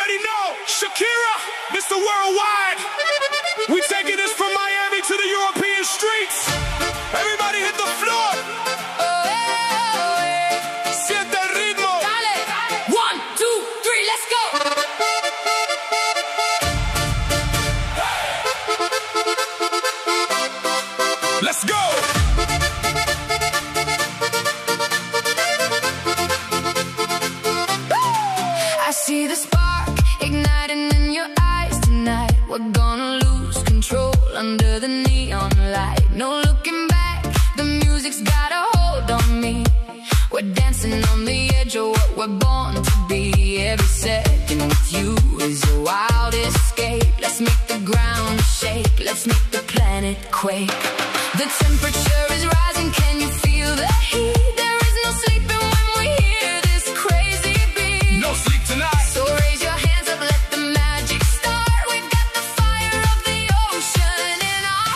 already know, Shakira, Mr. Worldwide. We taking this from Miami to the European streets. Everybody hit the floor. Siente el ritmo. Dale. 1, 2, 3, let's go. Let's go. I see the spark igniting in your eyes tonight. We're gonna lose control under the neon light. No looking back, the music's got a hold on me. We're dancing on the edge of what we're born to be. Every second with you is a wild escape. Let's make the ground shake, let's make the planet quake. The temperature is rising, can you feel the heat? There is no sleeping when we hear this crazy beat. No sleep tonight. So raise your hands up, let the magic start. We got the fire of the ocean in our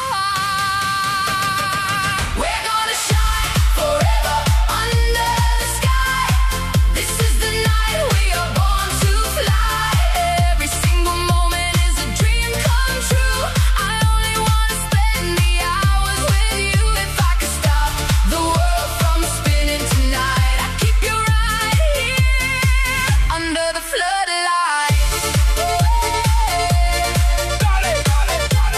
heart. We're gonna shine forever under the sky. This is the night we are born to fly. Every single moment is a dream come true. I only wanna spend the hours with you. If I could stop the world from spinning tonight, I'd keep you right here under the floodlights. Dale, dale, dale.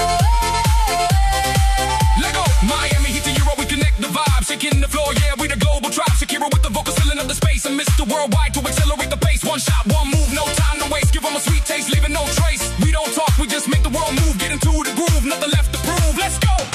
Let go. Miami heat to Euro, we connect the vibe. Shaking the floor, yeah, we the global tribe. Shakira with the vocals filling up the space. And Mr. Worldwide to accelerate the pace. One shot, one move, no time to waste. Give them a sweet taste, leaving no trace. We don't talk, we just make the world move. Get into the groove, nothing left to prove. Let's go.